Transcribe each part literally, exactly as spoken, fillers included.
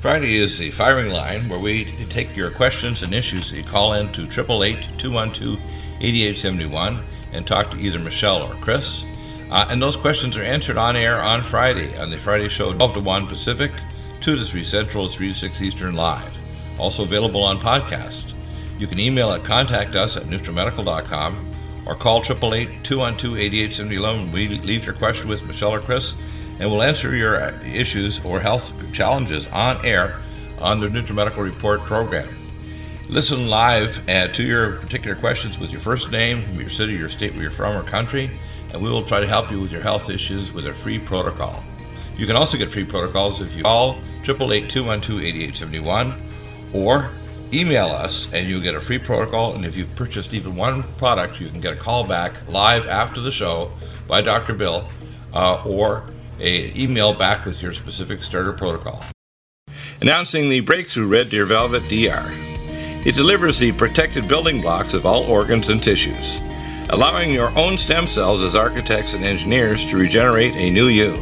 Friday is the firing line where we take your questions and issues that you call in to eight eight eight, two one two, eight eight seven one and talk to either Michelle or Chris. Uh, and those questions are answered on air on Friday, on the Friday show, twelve to one Pacific, two to three Central, three to six Eastern live. Also available on podcast. You can email at contact us at nutrimedical dot com or call eight eight eight, two one two, eight eight seven one. We leave your question with Michelle or Chris, and we'll answer your issues or health challenges on air on the NutriMedical Report program. Listen live uh, to your particular questions with your first name, your city, your state where you're from, or country, and we will try to help you with your health issues with a free protocol. You can also get free protocols if you call eight eight eight, two one two, eight eight seven one or email us and you'll get a free protocol. And if you've purchased even one product, you can get a call back live after the show by Doctor Bill uh, or an email back with your specific starter protocol. Announcing the breakthrough Red Deer Velvet D R. It delivers the protected building blocks of all organs and tissues, allowing your own stem cells as architects and engineers to regenerate a new you.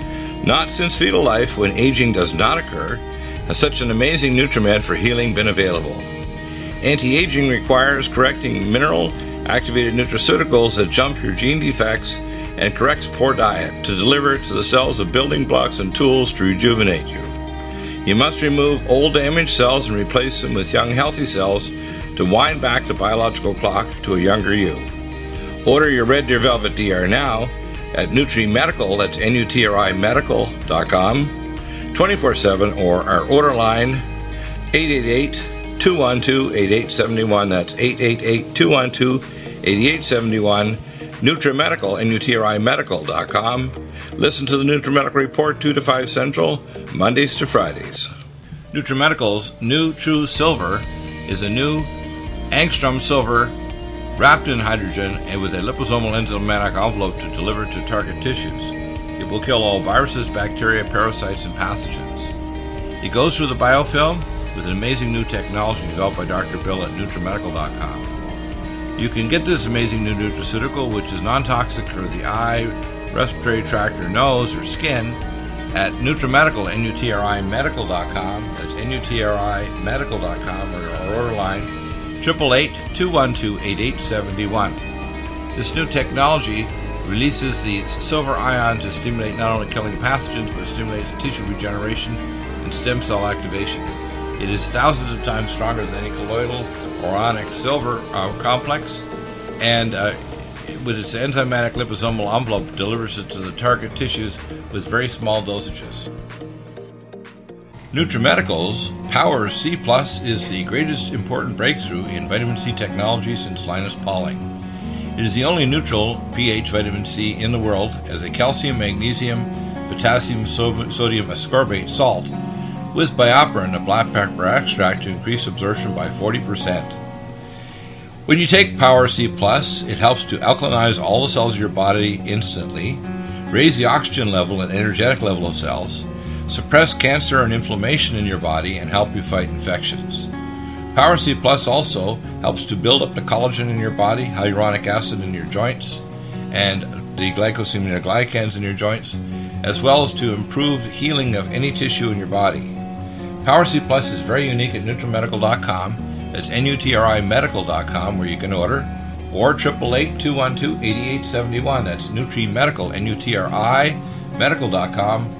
Not since fetal life, when aging does not occur, has such an amazing Nutrimed for healing been available. Anti-aging requires correcting mineral-activated nutraceuticals that jump your gene defects and corrects poor diet to deliver to the cells of building blocks and tools to rejuvenate you. You must remove old damaged cells and replace them with young healthy cells to wind back the biological clock to a younger you. Order your Red Deer Velvet D R now at NutriMedical, that's N U T R I medical dot com, twenty-four seven, or our order line eight eight eight, two one two, eight eight seven one, that's eight eight eight, two one two, eight eight seven one, NutriMedical, N U T R I medical dot com. Listen to the NutriMedical Report two to five Central, Mondays to Fridays. NutriMedical's New True Silver is a new angstrom silver wrapped in hydrogen and with a liposomal enzymatic envelope to deliver to target tissues. It will kill all viruses, bacteria, parasites, and pathogens. It goes through the biofilm with an amazing new technology developed by Doctor Bill at NutriMedical dot com. You can get this amazing new nutraceutical, which is non-toxic for the eye, respiratory tract, or nose, or skin, at NutriMedical, N U T R I medical dot com. That's N U T R I medical dot com, or our order line eight eight eight, two one two, eight eight seven one. This new technology releases the silver ion to stimulate not only killing pathogens, but stimulates tissue regeneration and stem cell activation. It is thousands of times stronger than any colloidal or ionic silver uh, complex, and uh, with its enzymatic liposomal envelope delivers it to the target tissues with very small dosages. NutriMedical's Power C Plus is the greatest important breakthrough in vitamin C technology since Linus Pauling. It is the only neutral pH vitamin C in the world as a calcium, magnesium, potassium, so- sodium ascorbate salt with BioPerine, a black pepper extract, to increase absorption by forty percent. When you take Power C Plus, it helps to alkalinize all the cells of your body instantly, raise the oxygen level and energetic level of cells, suppress cancer and inflammation in your body, and help you fight infections. Power C Plus also helps to build up the collagen in your body, hyaluronic acid in your joints, and the glycosaminoglycans in your joints, as well as to improve healing of any tissue in your body. Power C Plus is very unique at NutriMedical dot com. That's N U T R I medical dot com, where you can order, or eight eight eight, two one two, eight eight seven one. That's NutriMedical, N U T R I medical dot com.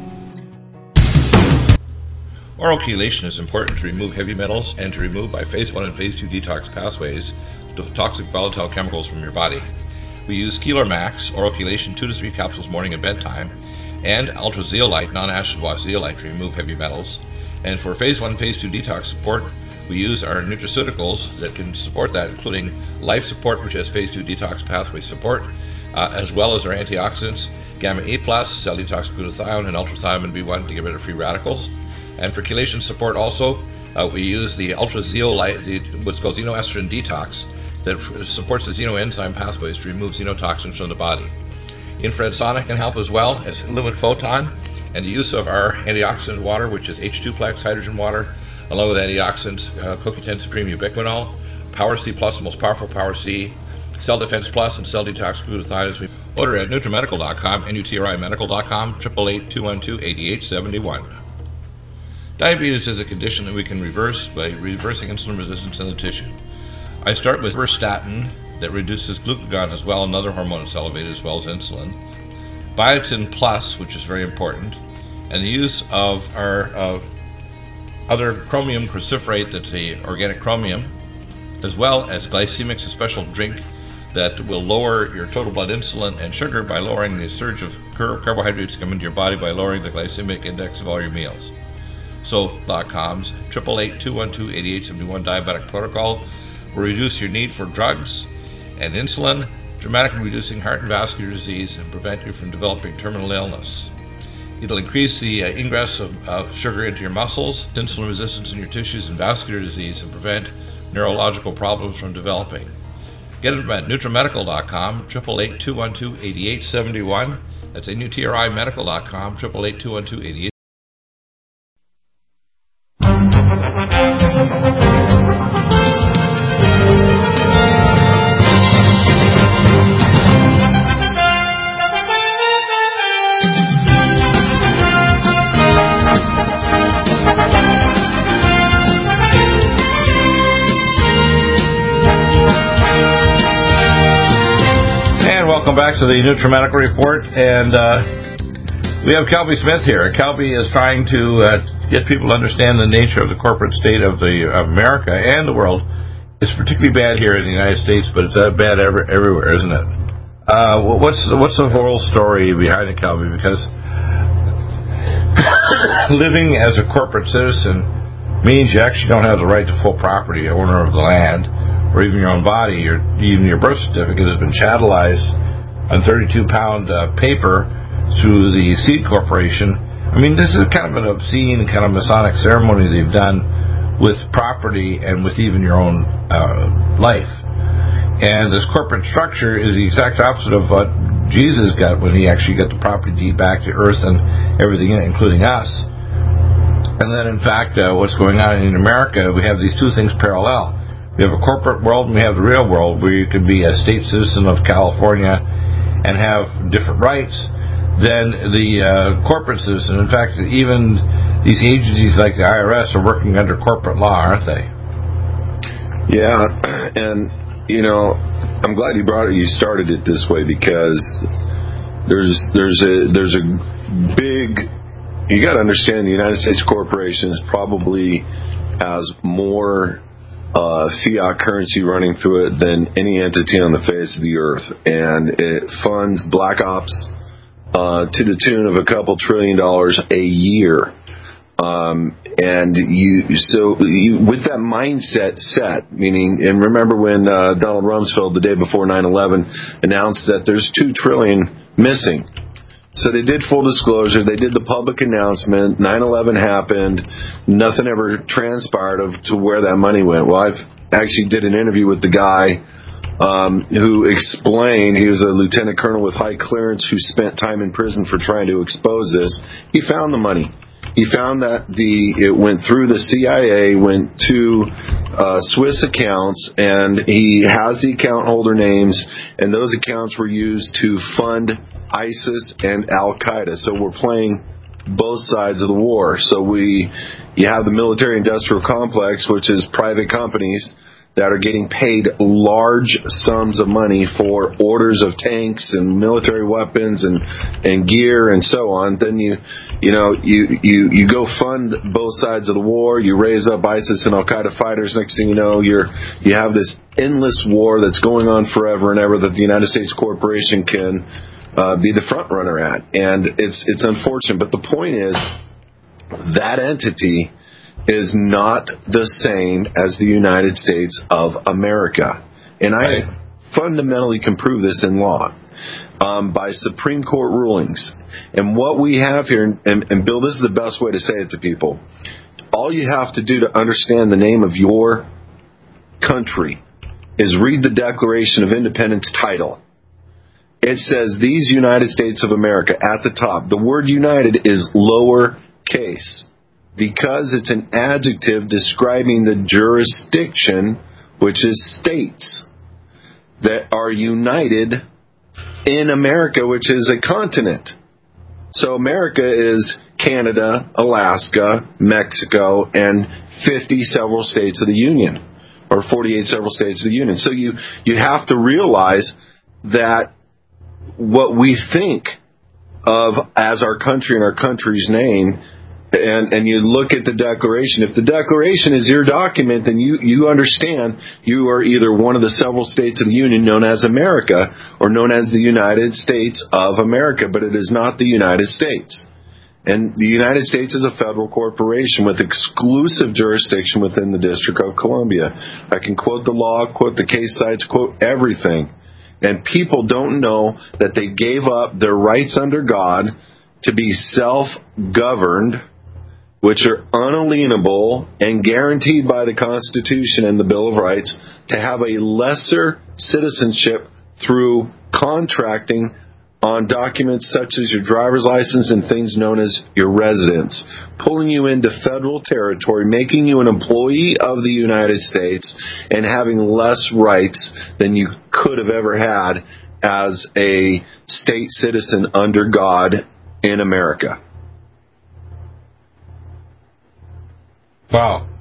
Oral chelation is important to remove heavy metals and to remove by phase one and phase two detox pathways the toxic volatile chemicals from your body. We use Keeler Max, oral chelation two to three capsules morning and bedtime, and Ultra Zeolite, non-acid wash zeolite to remove heavy metals. And for phase one and phase two detox support, we use our nutraceuticals that can support that, including Life Support, which has phase two detox pathway support, uh, as well as our antioxidants, Gamma A plus, cell detox glutathione, and ultrathiamine B one to get rid of free radicals. And for chelation support also, uh, we use the Ultra Zeolite, the, what's called xenoestrogen detox, that f- supports the xenoenzyme pathways to remove xenotoxins from the body. Infrared sauna can help as well as Lumen Photon, and the use of our antioxidant water, which is H two plex hydrogen water, along with antioxidants, uh, CoQ ten Supreme Ubiquinol, Power C Plus, the most powerful Power C, Cell Defense Plus, and Cell Detox Glutathione. We order at NutriMedical dot com, N U T R I medical dot com, eight eight eight, two one two, eight eight seven one. Diabetes is a condition that we can reverse by reversing insulin resistance in the tissue. I start with Orvastatin that reduces glucagon as well, another hormone that's elevated as well as insulin. Biotin Plus, which is very important, and the use of our uh, other chromium cruciferate, that's the organic chromium, as well as Glycemics, a special drink that will lower your total blood insulin and sugar by lowering the surge of carbohydrates coming into your body by lowering the glycemic index of all your meals. So, .com's eight eight eight, two one two, eight eight seven one diabetic protocol will reduce your need for drugs and insulin, dramatically reducing heart and vascular disease and prevent you from developing terminal illness. It'll increase the uh, ingress of uh, sugar into your muscles, insulin resistance in your tissues, and vascular disease, and prevent neurological problems from developing. Get it at NutriMedical dot com, eight eight eight, two one two, eight eight seven one. That's N U T R I Medical dot com, eight eight eight, two one two, eight eight. Welcome back to the NutriMedical Report, and uh, we have Kelby Smith here. Kelby is trying to uh, get people to understand the nature of the corporate state of the of America and the world. It's particularly bad here in the United States, but it's that bad ever, everywhere, isn't it? Uh, what's what's the whole story behind it, Kelby? Because living as a corporate citizen means you actually don't have the right to full property, owner of the land, or even your own body. Your, even your birth certificate has been chattelized on thirty-two pound uh, paper through the Seed Corporation. I mean, this is kind of an obscene, kind of Masonic ceremony they've done with property and with even your own uh, life. And this corporate structure is the exact opposite of what Jesus got when he actually got the property deed back to earth and everything in it, including us. And then, in fact, uh, what's going on in America, we have these two things parallel. We have a corporate world and we have the real world, where you could be a state citizen of California and have different rights than the uh, corporate citizen. In fact, even these agencies like the I R S are working under corporate law, aren't they? Yeah, and, you know, I'm glad you brought it, you started it this way, because there's there's a there's a big, you got to understand, the United States corporations probably has more Uh, fiat currency running through it than any entity on the face of the earth, and it funds black ops uh, to the tune of a couple trillion dollars a year. Um, and you, so you, with that mindset set, meaning, and remember when uh, Donald Rumsfeld the day before nine eleven announced that there's two trillion missing. So they did full disclosure, they did the public announcement, nine eleven happened, nothing ever transpired of to where that money went. Well, I've actually did an interview with the guy um, who explained, he was a lieutenant colonel with high clearance who spent time in prison for trying to expose this. He found the money. He found that the it went through the C I A, went to uh, Swiss accounts, and he has the account holder names, and those accounts were used to fund ISIS and Al-Qaeda. So we're playing both sides of the war. So we, you have the military-industrial complex, which is private companies that are getting paid large sums of money for orders of tanks and military weapons and, and gear and so on. Then you, you know, you, you, you go fund both sides of the war. You raise up ISIS and Al-Qaeda fighters. Next thing you know, you're, you have this endless war that's going on forever and ever that the United States corporation can Uh, be the front runner at, and it's it's unfortunate. But the point is, that entity is not the same as the United States of America, and I fundamentally can prove this in law um, by Supreme Court rulings. And what we have here, and, and Bill, this is the best way to say it to people. All you have to do to understand the name of your country is read the Declaration of Independence title. It says, these United States of America, at the top. The word united is lowercase because it's an adjective describing the jurisdiction, which is states, that are united in America, which is a continent. So America is Canada, Alaska, Mexico, and fifty several states of the Union, or forty-eight several states of the Union. So you, you have to realize that what we think of as our country and our country's name, and, and you look at the Declaration, if the Declaration is your document, then you, you understand you are either one of the several states of the Union known as America or known as the United States of America, but it is not the United States. And the United States is a federal corporation with exclusive jurisdiction within the District of Columbia. I can quote the law, quote the case sites, quote everything. And people don't know that they gave up their rights under God to be self-governed, which are unalienable and guaranteed by the Constitution and the Bill of Rights, to have a lesser citizenship through contracting on documents such as your driver's license and things known as your residence, pulling you into federal territory, making you an employee of the United States, and having less rights than you could have ever had as a state citizen under God in America. Wow.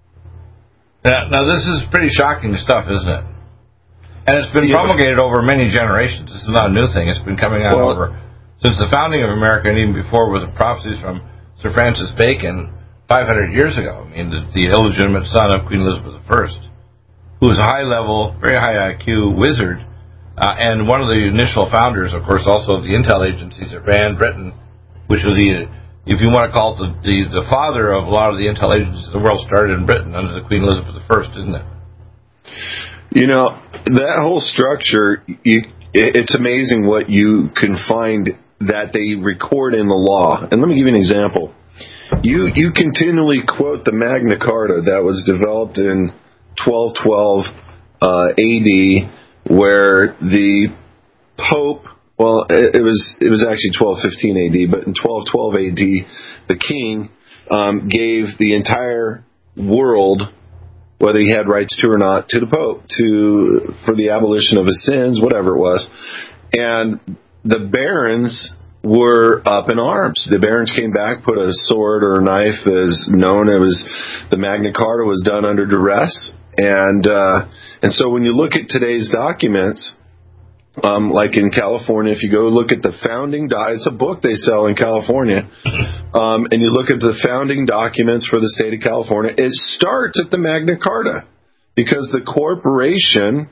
Now, now this is pretty shocking stuff, isn't it? And it's been promulgated over many generations. This is not a new thing. It's been coming out well, over since the founding of America, and even before with the prophecies from Sir Francis Bacon five hundred years ago. I mean, the, the illegitimate son of Queen Elizabeth the First, who was a high-level, very high I Q wizard, uh, and one of the initial founders, of course, also of the intel agencies that ran Britain, which was the, if you want to call it the, the, the father of a lot of the intel agencies the world started in Britain under the Queen Elizabeth the First, isn't it? You know, that whole structure, you, it's amazing what you can find that they record in the law. And let me give you an example. You you continually quote the Magna Carta that was developed in twelve twelve uh, A D, where the Pope, well, it, it was it was actually twelve fifteen A D, but in twelve twelve A D, the king um, gave the entire world, whether he had rights to or not, to the Pope, to for the abolition of his sins, whatever it was. And the barons were up in arms. The barons came back, put a sword or a knife, as known. It was the Magna Carta was done under duress, and uh, and so when you look at today's documents, um, like in California, if you go look at the founding, do- it's a book they sell in California, um, and you look at the founding documents for the state of California, it starts at the Magna Carta because the corporation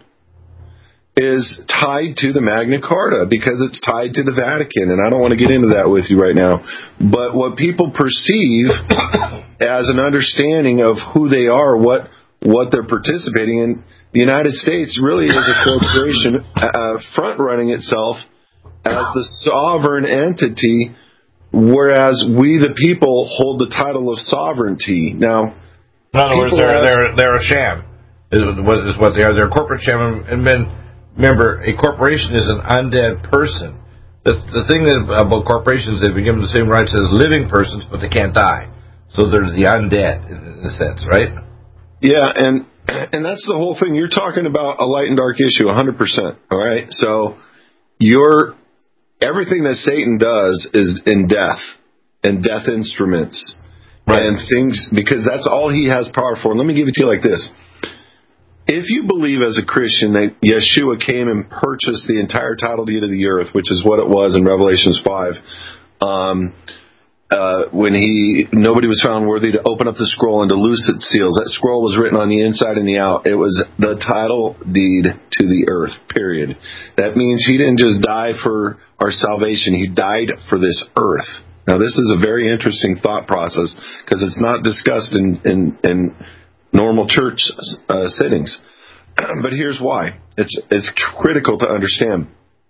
is tied to the Magna Carta because it's tied to the Vatican, and I don't want to get into that with you right now. But what people perceive as an understanding of who they are, what what they're participating in, the United States really is a corporation uh, front-running itself as the sovereign entity, whereas we, the people, hold the title of sovereignty. Now, in other words, they're, ask, they're, they're a sham, is what, is what they are. They're a corporate sham. And then, remember, a corporation is an undead person. The, the thing that, about corporations, they've been given the same rights as living persons, but they can't die. So they're the undead, in a sense, right? Yeah, and and that's the whole thing. You're talking about a light and dark issue, one hundred percent, all right? So you're, everything that Satan does is in death, and death instruments, right. And things, because that's all he has power for. Let me give it to you like this. If you believe as a Christian that Yeshua came and purchased the entire title deed of the earth, which is what it was in Revelations five, um, uh, when he nobody was found worthy to open up the scroll and to loose its seals. That scroll was written on the inside and the out. It was the title deed to the earth, period. That means he didn't just die for our salvation. He died for this earth. Now, this is a very interesting thought process because it's not discussed in, in, in normal church uh, sittings. But here's why. It's, it's critical to understand.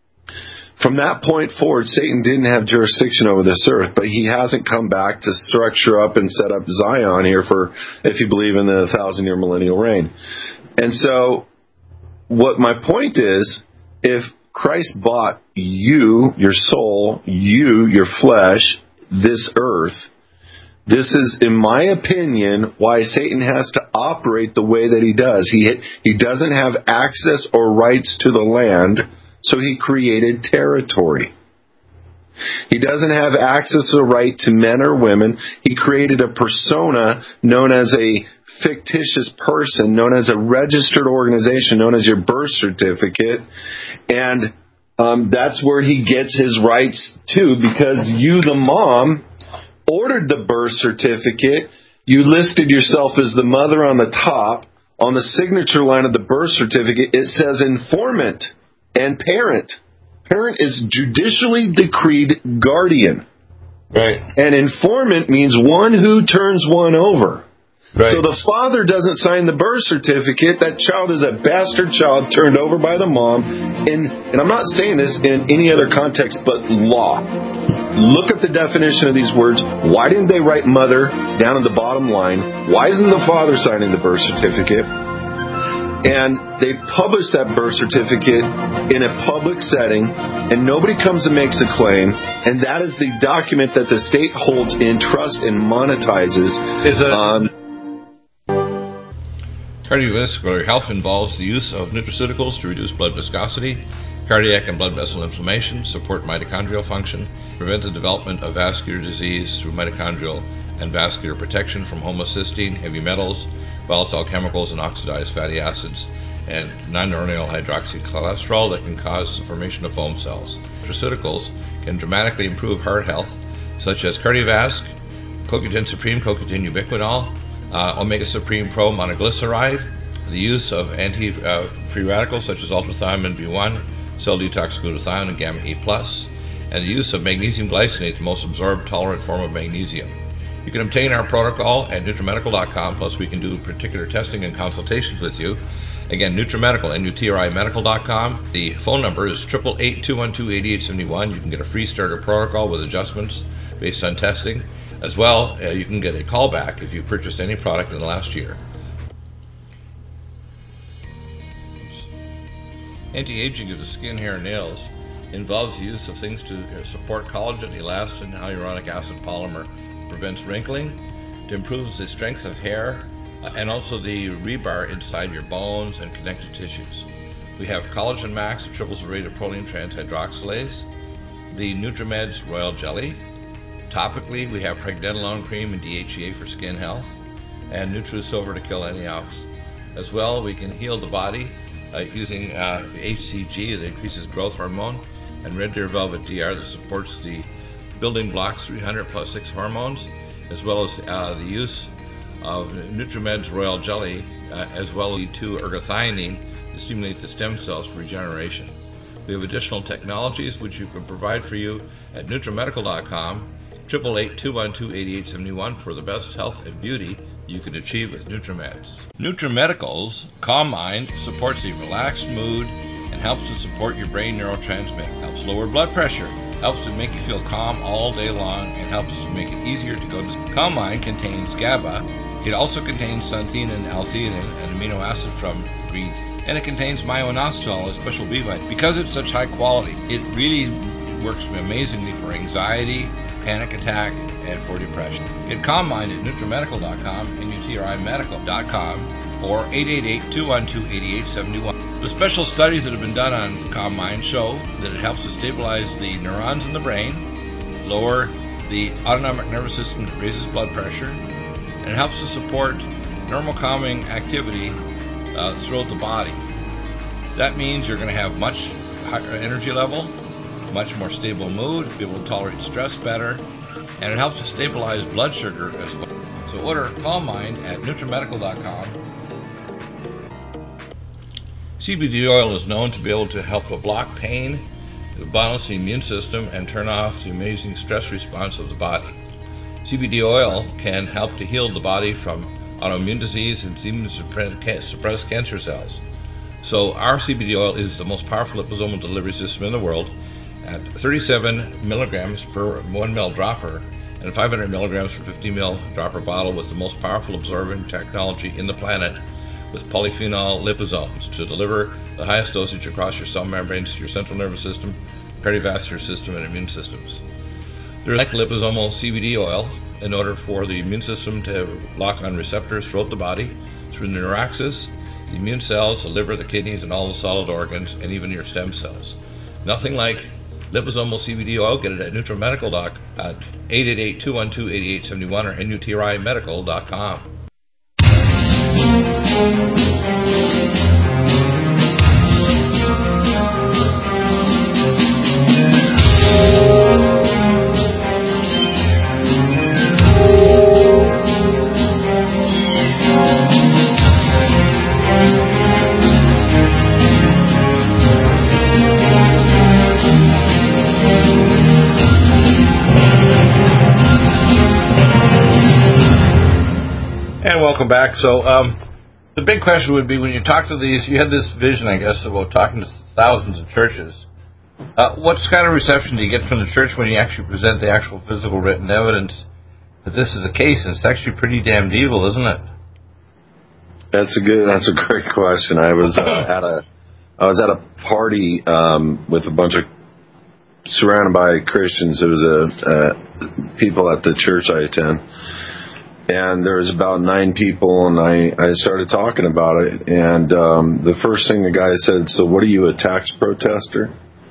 From that point forward, Satan didn't have jurisdiction over this earth, but he hasn't come back to structure up and set up Zion here for, if you believe in the thousand-year millennial reign. And so, what my point is, if Christ bought you, your soul, you, your flesh, this earth, this is, in my opinion, why Satan has to operate the way that he does. He he doesn't have access or rights to the land, so he created territory. He doesn't have access or right to men or women. He created a persona known as a fictitious person, known as a registered organization, known as your birth certificate. And um, that's where he gets his rights to, because you, the mom, ordered the birth certificate. You listed yourself as the mother on the top. On the signature line of the birth certificate, it says informant and parent. Parent is judicially decreed guardian. Right. And informant means one who turns one over. Right. So the father doesn't sign the birth certificate. That child is a bastard child turned over by the mom. And, and I'm not saying this in any other context but law. Look at the definition of these words. Why didn't they write mother down in the bottom line? Why isn't the father signing the birth certificate? And they publish that birth certificate in a public setting, and nobody comes and makes a claim, and that is the document that the state holds in trust and monetizes. Is it? Um, Cardiovascular health involves the use of nutraceuticals to reduce blood viscosity, cardiac and blood vessel inflammation, support mitochondrial function, prevent the development of vascular disease through mitochondrial and vascular protection from homocysteine, heavy metals, volatile chemicals, and oxidized fatty acids, and non-aryl hydroxycholesterol that can cause the formation of foam cells. Nutraceuticals can dramatically improve heart health, such as Cardiovasc, CoQ ten Supreme, CoQ ten Ubiquinol, uh, Omega Supreme Pro monoglyceride, the use of anti-free uh, radicals such as ultrathiomin B one, cell detox glutathione, and gamma E plus, and the use of magnesium glycinate, the most absorbed tolerant form of magnesium. You can obtain our protocol at NutriMedical dot com, plus we can do particular testing and consultations with you. Again, NutriMedical, N U T R I Medical dot com. The phone number is eight eight eight, two one two, eight eight seven one. You can get a free starter protocol with adjustments based on testing. As well, uh, you can get a callback if you purchased any product in the last year. Anti-aging of the skin, hair, and nails involves the use of things to support collagen, elastin, hyaluronic acid polymer, prevents wrinkling, to improve the strength of hair, uh, and also the rebar inside your bones and connective tissues. We have Collagen Max, triple serrated proline transhydroxylase, the NutriMeds Royal Jelly. Topically, we have Pregnenolone Cream and D H E A for skin health, and NutriSilver to kill any offs. As well, we can heal the body uh, using uh, H C G that increases growth hormone, and Red Deer Velvet D R that supports the building blocks three hundred plus six hormones, as well as uh, the use of NutriMeds Royal Jelly, uh, as well as two ergothioneine to stimulate the stem cells for regeneration. We have additional technologies which you can provide for you at NutriMedical dot com, eight eight eight, two one two, eight eight seven one for the best health and beauty you can achieve with NutriMeds. NutriMedical's Calm Mind supports a relaxed mood and helps to support your brain neurotransmitter, helps lower blood pressure, helps to make you feel calm all day long, and helps to make it easier to go to sleep. Calm Mind contains GABA. It also contains xanthine and L-theanine, an amino acid from green tea. And it contains myo-inositol, a special B vitamin. Because it's such high quality, it really works amazingly for anxiety, panic attack, and for depression. Get Calm Mind at NutriMedical dot com, N U T R I Medical dot com, or eight eight eight, two one two, eight eight seven one. The special studies that have been done on Calm Mind show that it helps to stabilize the neurons in the brain, lower the autonomic nervous system that raises blood pressure, and it helps to support normal calming activity uh, throughout the body. That means you're going to have much higher energy level, much more stable mood, be able to tolerate stress better, and it helps to stabilize blood sugar as well. So order Calm Mind at NutriMedical dot com. C B D oil is known to be able to help to block pain, to balance the immune system, and turn off the amazing stress response of the body. C B D oil can help to heal the body from autoimmune disease and even suppress cancer cells. So our C B D oil is the most powerful liposomal delivery system in the world at thirty-seven milligrams per one mil dropper and five hundred milligrams per fifty mil dropper bottle, with the most powerful absorbing technology in the planet, with polyphenol liposomes to deliver the highest dosage across your cell membranes to your central nervous system, cardiovascular system, and immune systems. There's like liposomal C B D oil in order for the immune system to lock on receptors throughout the body, through the neuraxis, the immune cells, the liver, the kidneys, and all the solid organs, and even your stem cells. Nothing like liposomal C B D oil. Get it at NutriMedical Doc at eight eight eight, two one two, eight eight seven one or N U T R I medical dot com. Welcome back. So um, the big question would be, when you talk to these, you had this vision, I guess, about talking to thousands of churches. Uh, what kind of reception do you get from the church when you actually present the actual physical written evidence that this is the case? And it's actually pretty damned evil, isn't it? That's a good. That's a great question. I was uh, at a I was at a party um, with a bunch of surrounded by Christians. It was a uh, people at the church I attend. And there was about nine people, and I, I started talking about it. And um, the first thing the guy said, "So what are you, a tax protester?"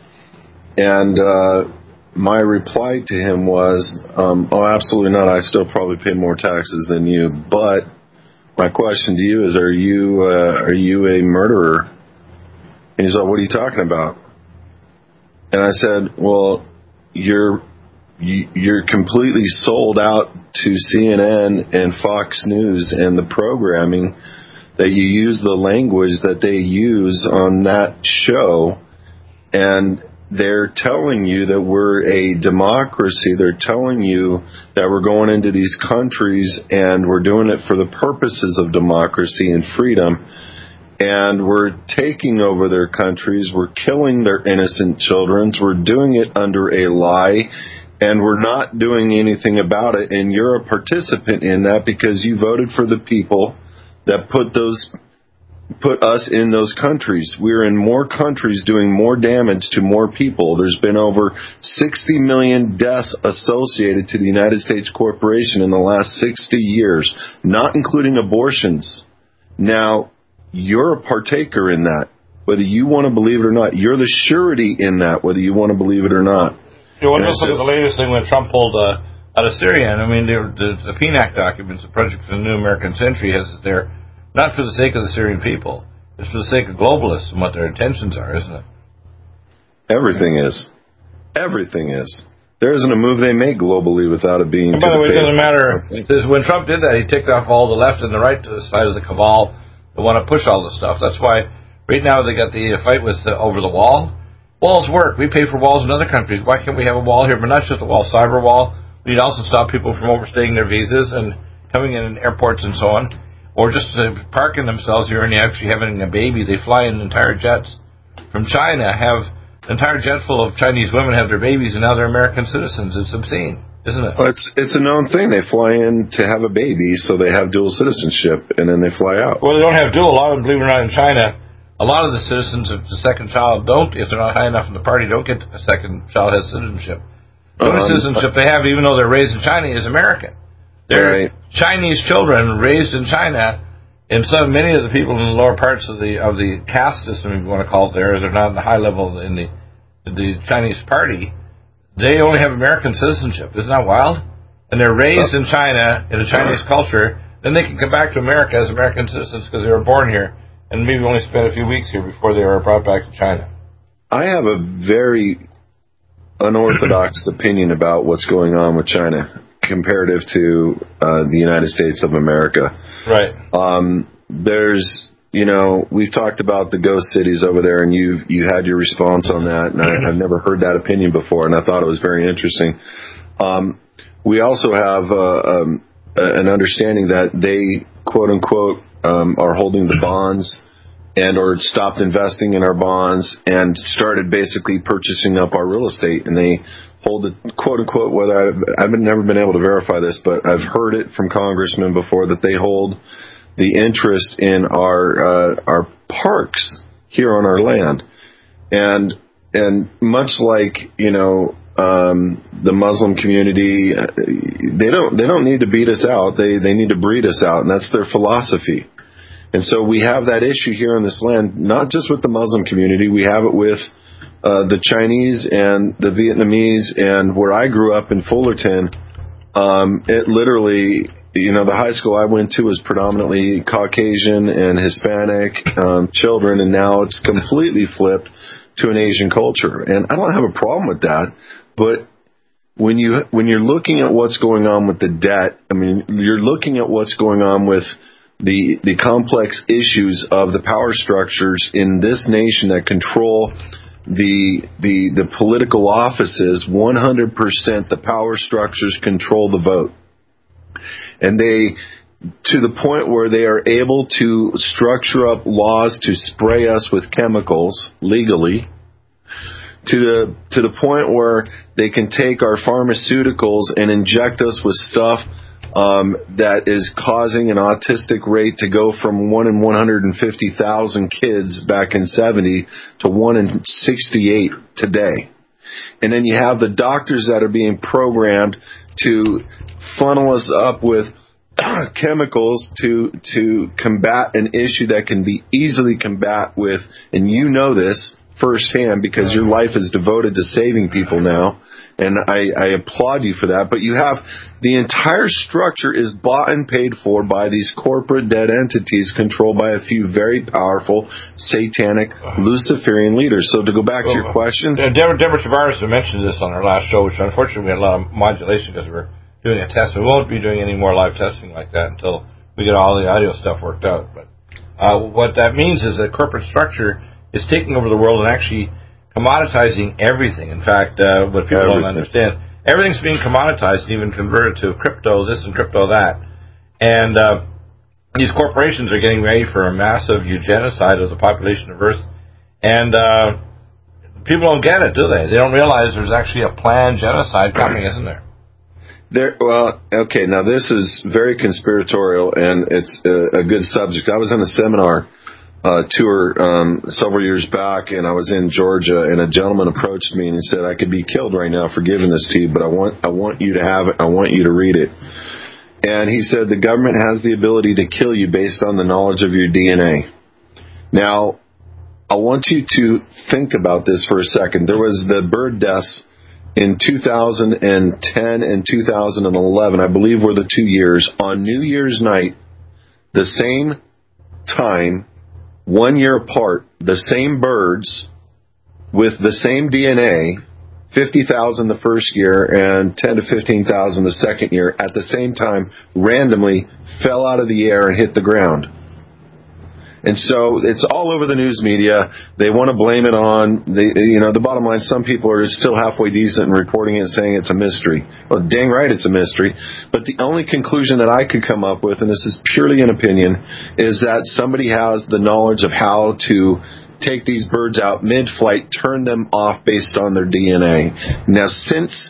And uh, my reply to him was, um, "Oh, absolutely not. I still probably pay more taxes than you. But my question to you is, are you uh, are you a murderer?" And he's like, "What are you talking about?" And I said, "Well, you're you're completely sold out to C N N and Fox News and the programming that you use the language that they use on that show, and they're telling you that we're a democracy. They're telling you that we're going into these countries and we're doing it for the purposes of democracy and freedom, and we're taking over their countries. We're killing their innocent children. We're doing it under a lie, and we're not doing anything about it, and you're a participant in that because you voted for the people that put those put us in those countries. We're in more countries doing more damage to more people. There's been over sixty million deaths associated to the United States corporation in the last sixty years, not including abortions. Now, you're a partaker in that, whether you want to believe it or not. You're the surety in that, whether you want to believe it or not. You want to look at the latest thing when Trump pulled uh, out of Syria. And I mean, the, the, the P N A C documents, the Project for the New American Century, has it there not for the sake of the Syrian people. It's for the sake of globalists and what their intentions are, isn't it? Everything is. Everything is. There isn't a move they make globally without it being... And by the way, it doesn't matter. When Trump did that, he ticked off all the left and the right side of the cabal that want to push all this stuff. That's why right now they got the fight with uh, over the wall. Walls work. We pay for walls in other countries. Why can't we have a wall here? But not just a wall, cyber wall. We'd also stop people from overstaying their visas and coming in airports and so on. Or just uh, parking themselves here and actually having a baby. They fly in entire jets from China, have an entire jet full of Chinese women have their babies, and now they're American citizens. It's obscene, isn't it? Well, it's, it's a known thing. They fly in to have a baby, so they have dual citizenship, and then they fly out. Well, they don't have dual. A lot of them, believe it or not, in China, a lot of the citizens of the second child don't, if they're not high enough in the party, don't get a second child has citizenship. The only um, citizenship they have, even though they're raised in China, is American. They're right. Chinese children raised in China, and so many of the people in the lower parts of the of the caste system, if you want to call it there, they're not at the high level in the the Chinese party. They only have American citizenship. Isn't that wild? And they're raised in China in a Chinese culture. Then they can come back to America as American citizens because they were born here, and maybe only spent a few weeks here before they were brought back to China. I have a very unorthodox opinion about what's going on with China comparative to uh, the United States of America. Right. Um, there's, you know, we've talked about the ghost cities over there, and you you had your response on that, and I, I've never heard that opinion before, and I thought it was very interesting. Um, we also have uh, um, an understanding that they, quote unquote, um, are holding the bonds and or stopped investing in our bonds and started basically purchasing up our real estate. And they hold it, quote unquote, whether I've, I've never been able to verify this, but I've heard it from congressmen before that they hold the interest in our uh, our parks here on our land. And and much like, you know, um, the Muslim community, they don't they don't need to beat us out. They they need to breed us out, and that's their philosophy. And so we have that issue here on this land, not just with the Muslim community. We have it with uh, the Chinese and the Vietnamese, and where I grew up in Fullerton, um, it literally, you know, the high school I went to was predominantly Caucasian and Hispanic um, children, and now it's completely flipped to an Asian culture. And I don't have a problem with that, but when you when you're looking at what's going on with the debt, I mean, you're looking at what's going on with the the complex issues of the power structures in this nation that control the the the political offices. one hundred percent the power structures control the vote, and they, to the point where they are able to structure up laws to spray us with chemicals legally, to the to the point where they can take our pharmaceuticals and inject us with stuff um, that is causing an autistic rate to go from one in one hundred fifty thousand kids back in seventy to one in sixty-eight today. And then you have the doctors that are being programmed to funnel us up with chemicals to to combat an issue that can be easily combat with, and you know this firsthand because your life is devoted to saving people now, and I, I applaud you for that. But you have the entire structure is bought and paid for by these corporate debt entities controlled by a few very powerful satanic Luciferian leaders. So to go back well, to your question, uh, Deborah, Deborah Tavares mentioned this on our last show, which unfortunately we had a lot of modulation because we're doing a test. We won't be doing any more live testing like that until we get all the audio stuff worked out. But uh, what that means is that corporate structure is taking over the world and actually commoditizing everything. In fact, uh, what people everything. don't understand, everything's being commoditized and even converted to crypto this and crypto that. And uh, these corporations are getting ready for a massive eugenicide of the population of Earth. And uh, people don't get it, do they? They don't realize there's actually a planned genocide coming, isn't there? There, well, okay, now this is very conspiratorial, and it's a, a good subject. I was in a seminar uh, tour um, several years back, and I was in Georgia, and a gentleman approached me and he said, I could be killed right now for giving this to you, but I want I want you to have it. I want you to read it. And he said, the government has the ability to kill you based on the knowledge of your D N A. Now, I want you to think about this for a second. There was the bird deaths in two thousand ten and two thousand eleven, I believe were the two years. On New Year's night, the same time, one year apart, the same birds with the same D N A, fifty thousand the first year and ten to fifteen thousand the second year, at the same time, randomly fell out of the air and hit the ground. And so it's all over the news media. They want to blame it on, the, you know, the bottom line, some people are still halfway decent in reporting it and saying it's a mystery. Well, dang right it's a mystery. But the only conclusion that I could come up with, and this is purely an opinion, is that somebody has the knowledge of how to take these birds out mid-flight, turn them off based on their D N A. Now, since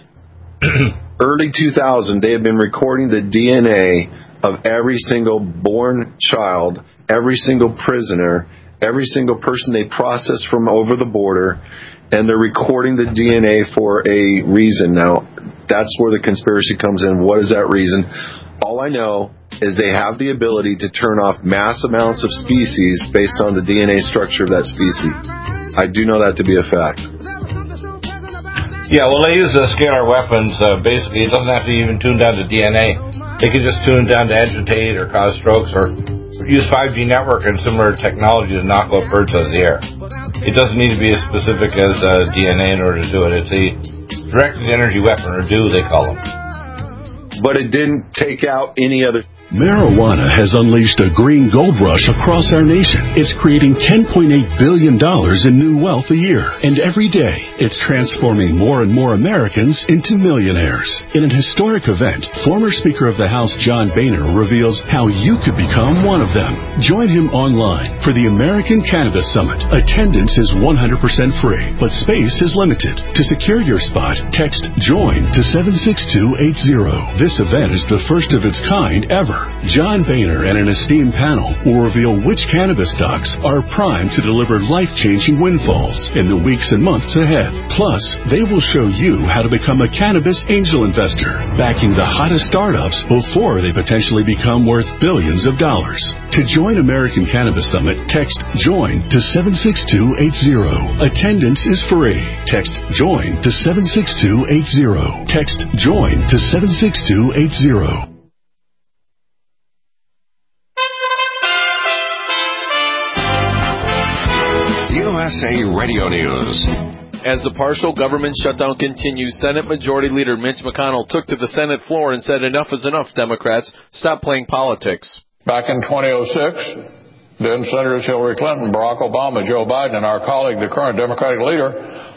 early two thousand, they have been recording the D N A of every single born child, every single prisoner, every single person they process from over the border, and they're recording the D N A for a reason. Now, that's where the conspiracy comes in. What is that reason? All I know is they have the ability to turn off mass amounts of species based on the D N A structure of that species. I do know that to be a fact. Yeah, well, they use the scalar weapons. Uh, basically, it doesn't have to even tune down to D N A. They can just tune down to agitate or cause strokes or use five G network and similar technology to knock out birds out of the air. It doesn't need to be as specific as uh, D N A in order to do it. It's a directed energy weapon, or D E W, they call them. But it didn't take out any other... Marijuana has unleashed a green gold rush across our nation. It's creating ten point eight billion dollars in new wealth a year. And every day, it's transforming more and more Americans into millionaires. In an historic event, former Speaker of the House John Boehner reveals how you could become one of them. Join him online for the American Cannabis Summit. Attendance is one hundred percent free, but space is limited. To secure your spot, text JOIN to seven six two eight zero. This event is the first of its kind ever. more. John Boehner and an esteemed panel will reveal which cannabis stocks are primed to deliver life-changing windfalls in the weeks and months ahead. Plus, they will show you how to become a cannabis angel investor, backing the hottest startups before they potentially become worth billions of dollars. To join American Cannabis Summit, text JOIN to seven six two eight zero. Attendance is free. Text JOIN to seven six two eight zero. Text JOIN to seven six two eight zero. U S A Radio News. As the partial government shutdown continues, Senate Majority Leader Mitch McConnell took to the Senate floor and said enough is enough, Democrats. Stop playing politics. Back in twenty oh six, then Senators Hillary Clinton, Barack Obama, Joe Biden, and our colleague, the current Democratic leader,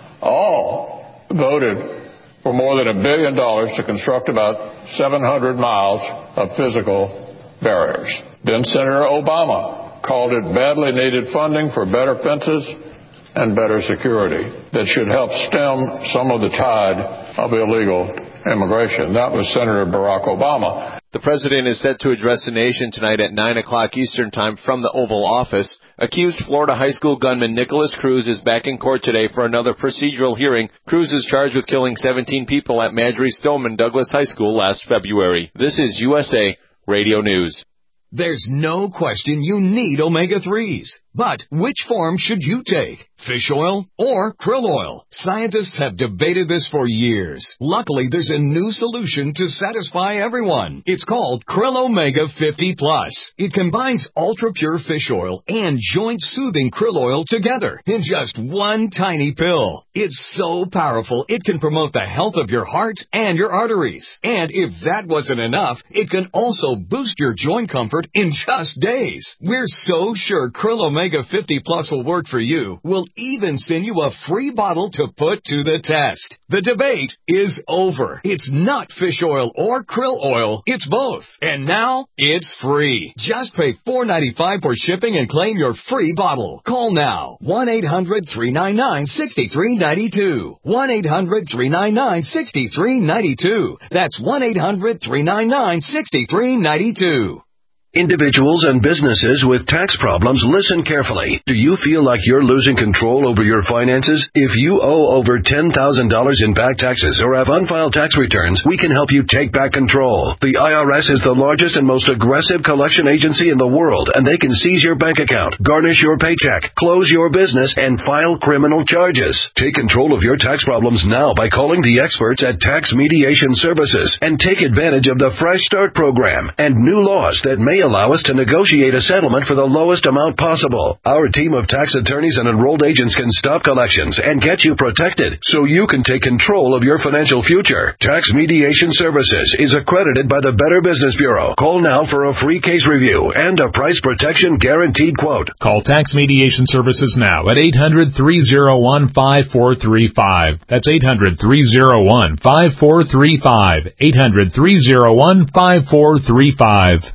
all voted for more than a billion dollars to construct about seven hundred miles of physical barriers. Then Senator Obama called it badly needed funding for better fences and better security that should help stem some of the tide of illegal immigration. That was Senator Barack Obama. The president is set to address the nation tonight at nine o'clock Eastern Time from the Oval Office. Accused Florida high school gunman Nicholas Cruz is back in court today for another procedural hearing. Cruz is charged with killing seventeen people at Marjory Stoneman Douglas High School last February. This is U S A Radio News. There's no question you need omega threes. But which form should you take? Fish oil or krill oil? Scientists have debated this for years. Luckily, there's a new solution to satisfy everyone. It's called Krill Omega fifty plus. It combines ultra-pure fish oil and joint-soothing krill oil together in just one tiny pill. It's so powerful, it can promote the health of your heart and your arteries. And if that wasn't enough, it can also boost your joint comfort in just days. We're so sure Krill Omega fifty plus will work for you. We'll even send you a free bottle to put to the test. The debate is over. It's not fish oil or krill oil. It's both. And now it's free. Just pay four dollars and ninety-five cents for shipping and claim your free bottle. Call now. one eight hundred three nine nine six three nine two. one eight hundred three nine nine six three nine two. That's one eight hundred three nine nine six three nine two. Individuals and businesses with tax problems, listen carefully. Do you feel like you're losing control over your finances? If you owe over ten thousand dollars in back taxes or have unfiled tax returns, we can help you take back control. The I R S is the largest and most aggressive collection agency in the world, and they can seize your bank account, garnish your paycheck, close your business, and file criminal charges. Take control of your tax problems now by calling the experts at Tax Mediation Services and take advantage of the Fresh Start program and new laws that may allow us to negotiate a settlement for the lowest amount possible. Our team of tax attorneys and enrolled agents can stop collections and get you protected so you can take control of your financial future. Tax Mediation Services is accredited by the Better Business Bureau. Call now for a free case review and a price protection guaranteed quote. Call Tax Mediation Services now at eight hundred three oh one five four three five. That's eight hundred three oh one five four three five. eight hundred three oh one five four three five.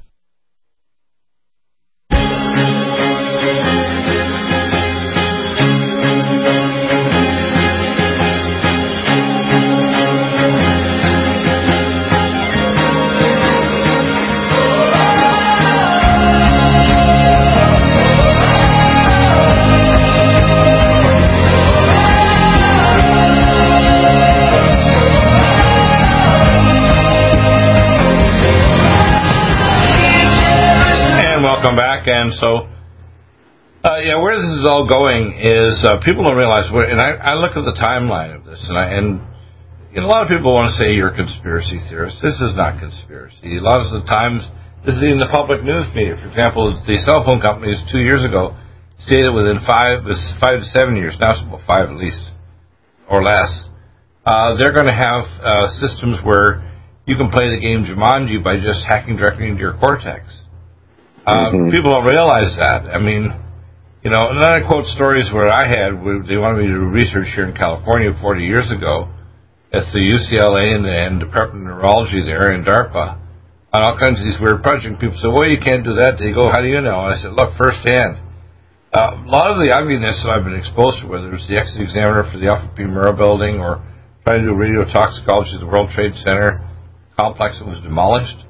Welcome back. And so, uh, yeah, where this is all going is uh, people don't realize where. And I, I look at the timeline of this, and I, and you know, a lot of people want to say you're a conspiracy theorist. This is not conspiracy. A lot of the times, this is in the public news media. For example, the cell phone companies two years ago stated within five, five to seven years, now it's about five at least, or less. Uh, they're going to have uh, systems where you can play the game Jumanji by just hacking directly into your cortex. Uh, mm-hmm. People don't realize that. I mean, you know, and then I quote stories where I had, where they wanted me to do research here in California forty years ago at the U C L A and, and Department of Neurology there in DARPA on all kinds of these weird projects. People say, well, you can't do that. They go, how do you know? And I said, look, firsthand. Uh, a lot of the ugliness that I've been exposed to, whether it was the exit examiner for the Alfred P. Murrah building or trying to do radiotoxicology at the World Trade Center complex that was demolished,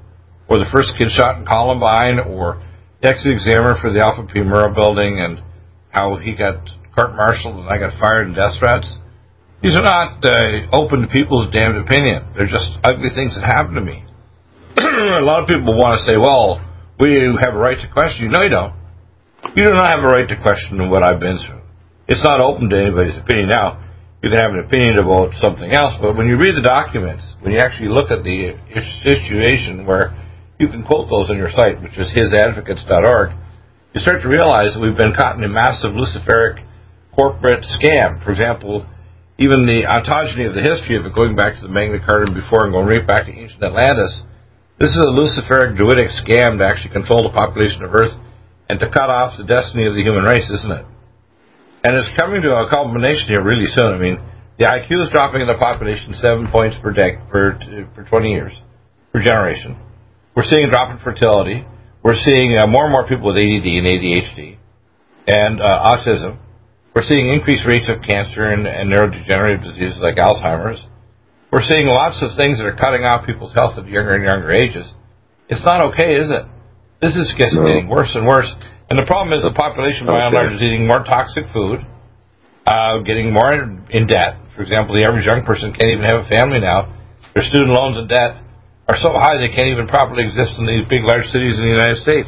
or the first kid shot in Columbine, or the ex-examiner for the Alpha Pi Murrah building and how he got court-martialed and I got fired and death threats. These are not uh, open to people's damned opinion. They're just ugly things that happen to me. A lot of people want to say, well, we have a right to question you. No, you don't. You do not have a right to question what I've been through. It's not open to anybody's opinion. Now, you can have an opinion about something else, but when you read the documents, when you actually look at the situation where you can quote those on your site, which is his advocates dot org, you start to realize that we've been caught in a massive Luciferic corporate scam. For example, even the ontogeny of the history of it, going back to the Magna Carta and before and going right back to ancient Atlantis, this is a Luciferic druidic scam to actually control the population of Earth and to cut off the destiny of the human race, isn't it? And it's coming to a culmination here really soon. I mean, the I Q is dropping in the population seven points per dec per per twenty years, per generation. We're seeing a drop in fertility. We're seeing uh, more and more people with A D D and A D H D and uh, autism. We're seeing increased rates of cancer and, and neurodegenerative diseases like Alzheimer's. We're seeing lots of things that are cutting off people's health at younger and younger ages. It's not okay, is it? This is just no. getting worse and worse. And the problem is the population, by and large, is eating more toxic food, uh, getting more in debt. For example, the average young person can't even have a family now. Their student loans and debt are so high they can't even properly exist in these big, large cities in the United States.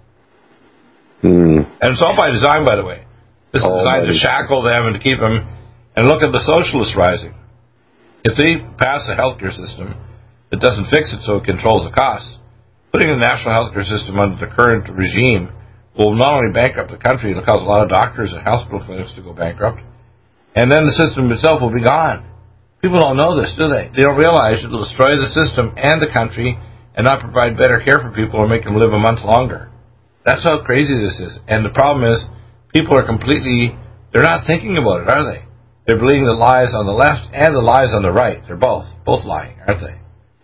Mm. And it's all by design, by the way. This is designed to shackle them and to keep them. And look at the socialists rising. If they pass a healthcare system that doesn't fix it so it controls the costs, putting the national healthcare system under the current regime will not only bankrupt the country, it'll cause a lot of doctors and hospital clinics to go bankrupt, and then the system itself will be gone. People don't know this, do they? They don't realize it will destroy the system and the country and not provide better care for people or make them live a month longer. That's how crazy this is. And the problem is, people are completely, they're not thinking about it, are they? They're believing the lies on the left and the lies on the right. They're both, both lying, aren't they?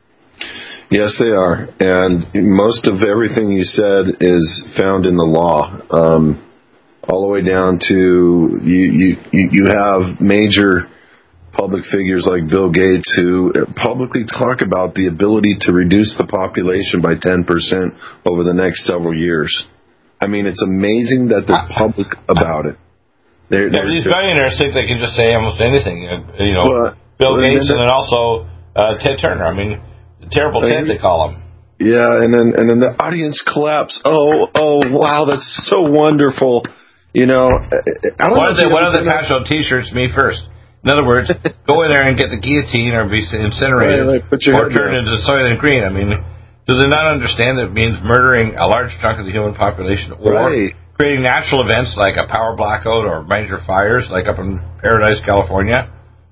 Yes, they are. And most of everything you said is found in the law, um, all the way down to you, you, you have major public figures like Bill Gates who publicly talk about the ability to reduce the population by ten percent over the next several years. I mean, it's amazing that they're public about it. They're, yeah, they're, these billionaires think they can just say almost anything. You know, well, Bill well, Gates and then, and then also uh, Ted Turner. I mean, the terrible Ted, they call him. Yeah, and then and then the audience collapse. Oh, oh, wow, that's so wonderful. You know, I don't one know of the one of the pass out T-shirts, me first. In other words, go in there and get the guillotine or be incinerated right, right, or turned into Soylent Green. I mean, do they not understand that it means murdering a large chunk of the human population, or right. creating natural events like a power blackout or major fires like up in Paradise, California,